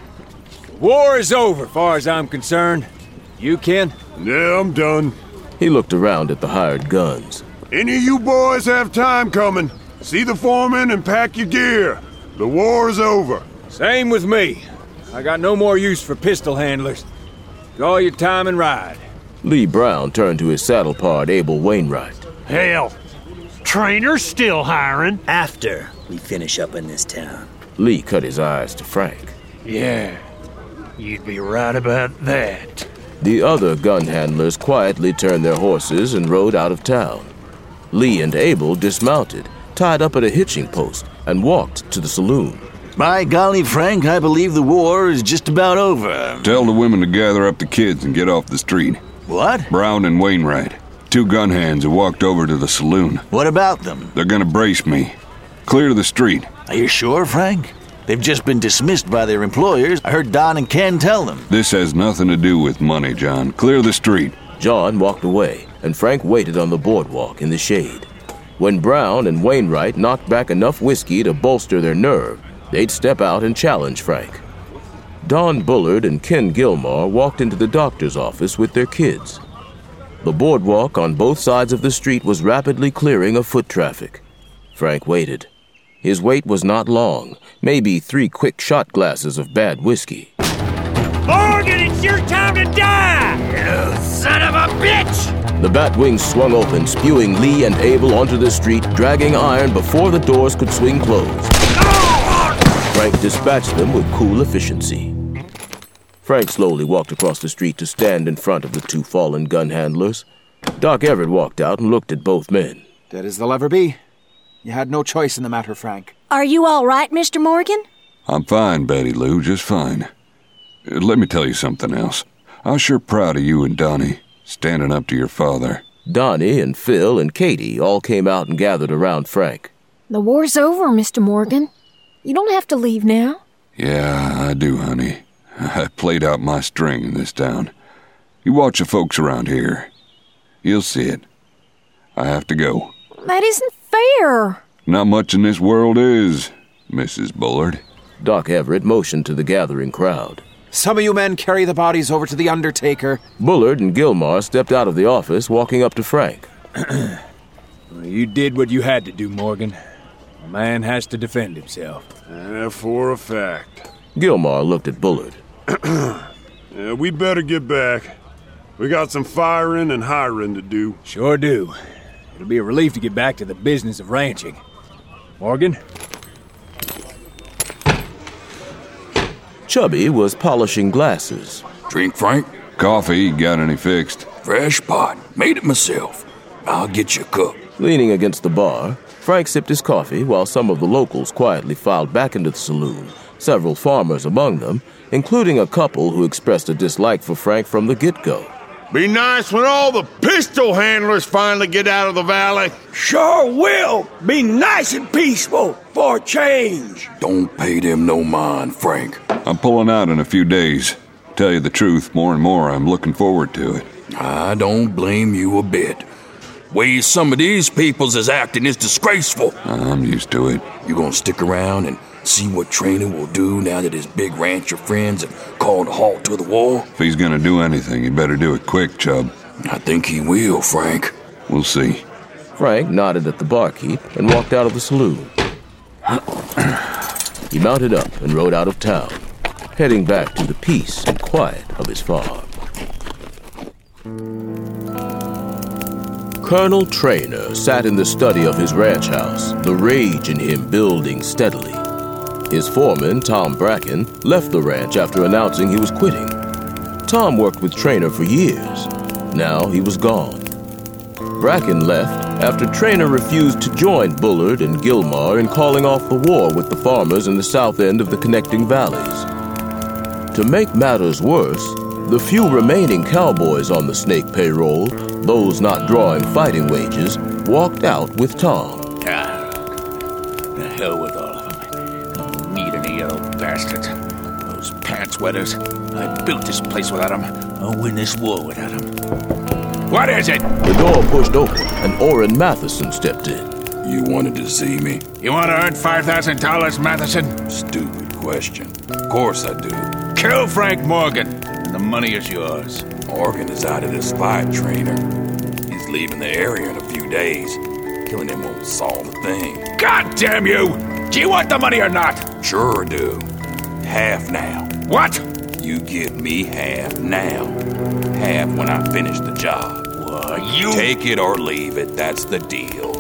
Speaker 11: War is over, far as I'm concerned. You, Ken?
Speaker 8: Yeah, I'm done.
Speaker 1: He looked around at the hired guns.
Speaker 8: Any of you boys have time coming? See the foreman and pack your gear. The war is over.
Speaker 11: Same with me. I got no more use for pistol handlers. Draw your time and ride.
Speaker 1: Lee Brown turned to his saddle pard, Abel Wainwright.
Speaker 20: Hell, Trainer's still hiring.
Speaker 21: After we finish up in this town.
Speaker 1: Lee cut his eyes to Frank.
Speaker 20: Yeah, you'd be right about that.
Speaker 1: The other gun handlers quietly turned their horses and rode out of town. Lee and Abel dismounted, tied up at a hitching post, and walked to the saloon.
Speaker 5: By golly, Frank, I believe the war is just about over.
Speaker 3: Tell the women to gather up the kids and get off the street.
Speaker 5: What?
Speaker 3: Brown and Wainwright. Two gun hands have walked over to the saloon.
Speaker 5: What about them?
Speaker 3: They're gonna brace me. Clear the street.
Speaker 5: Are you sure, Frank? They've just been dismissed by their employers. I heard Don and Ken tell them.
Speaker 3: This has nothing to do with money, John. Clear the street.
Speaker 1: John walked away, and Frank waited on the boardwalk in the shade. When Brown and Wainwright knocked back enough whiskey to bolster their nerve, they'd step out and challenge Frank. Don Bullard and Ken Gilmore walked into the doctor's office with their kids. The boardwalk on both sides of the street was rapidly clearing of foot traffic. Frank waited. His wait was not long, maybe 3 quick shot glasses of bad whiskey.
Speaker 20: Morgan, it's your time to die! You son of a bitch!
Speaker 1: The bat wings swung open, spewing Lee and Abel onto the street, dragging iron before the doors could swing closed. Frank dispatched them with cool efficiency. Frank slowly walked across the street to stand in front of the 2 fallen gun handlers. Doc Everett walked out and looked at both men.
Speaker 18: Dead as they'll ever be. You had no choice in the matter, Frank.
Speaker 19: Are you all right, Mr. Morgan?
Speaker 3: I'm fine, Betty Lou, just fine. Let me tell you something else. I was sure proud of you and Donnie, standing up to your father.
Speaker 1: Donnie and Phil and Katie all came out and gathered around Frank.
Speaker 2: The war's over, Mr. Morgan. You don't have to leave now.
Speaker 3: Yeah, I do, honey. I played out my string in this town. You watch the folks around here. You'll see it. I have to go.
Speaker 2: That isn't fair.
Speaker 3: Not much in this world is, Mrs. Bullard.
Speaker 1: Doc Everett motioned to the gathering crowd.
Speaker 18: Some of you men carry the bodies over to the undertaker.
Speaker 1: Bullard and Gilmore stepped out of the office, walking up to Frank.
Speaker 11: Well, you did what you had to do, Morgan. A man has to defend himself.
Speaker 8: For a fact.
Speaker 1: Gilmore looked at Bullard.
Speaker 8: Yeah, we better get back. We got some firing and hiring to do.
Speaker 11: Sure do. It'll be a relief to get back to the business of ranching. Morgan?
Speaker 1: Chubby was polishing glasses.
Speaker 22: Drink, Frank?
Speaker 3: Coffee, got any fixed?
Speaker 22: Fresh pot. Made it myself. I'll get you a cup.
Speaker 1: Leaning against the bar, Frank sipped his coffee while some of the locals quietly filed back into the saloon, several farmers among them, including a couple who expressed a dislike for Frank from the get-go.
Speaker 9: Be nice when all the pistol handlers finally get out of the valley.
Speaker 20: Sure will. Be nice and peaceful for a change.
Speaker 22: Don't pay them no mind, Frank.
Speaker 3: I'm pulling out in a few days. Tell you the truth, more and more I'm looking forward to it.
Speaker 22: I don't blame you a bit. Way some of these peoples is acting is disgraceful.
Speaker 3: I'm used to it.
Speaker 22: You gonna stick around and see what Trainer will do now that his big rancher friends have called a halt to the war?
Speaker 3: If he's gonna do anything, he better do it quick, Chub.
Speaker 22: I think he will, Frank.
Speaker 3: We'll see.
Speaker 1: Frank nodded at the barkeep and walked out of the saloon. He mounted up and rode out of town, heading back to the peace and quiet of his farm. Colonel Trainer sat in the study of his ranch house, the rage in him building steadily. His foreman, Tom Bracken, left the ranch after announcing he was quitting. Tom worked with Trainer for years. Now he was gone. Bracken left after Trainer refused to join Bullard and Gilmar in calling off the war with the farmers in the south end of the connecting valleys. To make matters worse, the few remaining cowboys on the Snake payroll, those not drawing fighting wages, walked out with Tom.
Speaker 23: The hell with all of them. Don't need any yellow bastards. Those pants wetters. I built this place without them. I'll win this war without them. What is it?
Speaker 1: The door pushed open and Orrin Matheson stepped in.
Speaker 22: You wanted to see me?
Speaker 23: You want to earn $5,000, Matheson?
Speaker 22: Stupid question. Of course I do.
Speaker 23: Kill Frank Morgan, and the money is yours.
Speaker 22: Morgan is out of this fight, Trainer. He's leaving the area in a few days. Killing him won't solve a thing.
Speaker 23: God damn you! Do you want the money or not?
Speaker 22: Sure do. Half now.
Speaker 23: What?
Speaker 22: You give me half now. Half when I finish the job.
Speaker 23: What, you...
Speaker 22: Take it or leave it, that's the deal.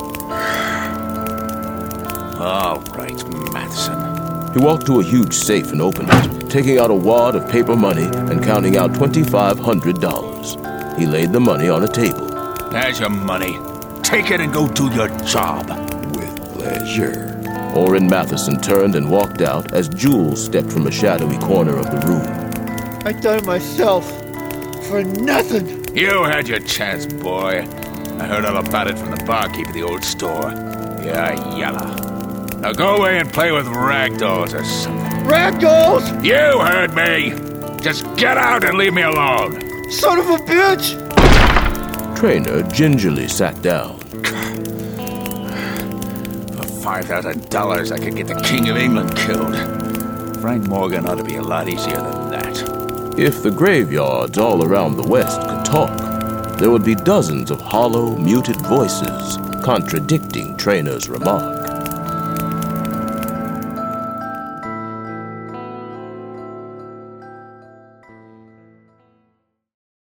Speaker 23: All right, Matheson.
Speaker 1: He walked to a huge safe and opened it, taking out a wad of paper money and counting out $2,500. He laid the money on a table.
Speaker 23: There's your money. Take it and go do your job.
Speaker 22: With pleasure.
Speaker 1: Orrin Matheson turned and walked out as Jules stepped from a shadowy corner of the room.
Speaker 6: I done it myself. For nothing.
Speaker 23: You had your chance, boy. I heard all about it from the barkeep at the old store. Yeah, yalla. Now go away and play with ragdolls or something.
Speaker 6: Ragdolls?
Speaker 23: You heard me! Just get out and leave me alone!
Speaker 6: Son of a bitch!
Speaker 1: Trainer gingerly sat down.
Speaker 23: For $5,000, I could get the King of England killed. Frank Morgan ought to be a lot easier than that.
Speaker 1: If the graveyards all around the West could talk, there would be dozens of hollow, muted voices contradicting Trainer's remark.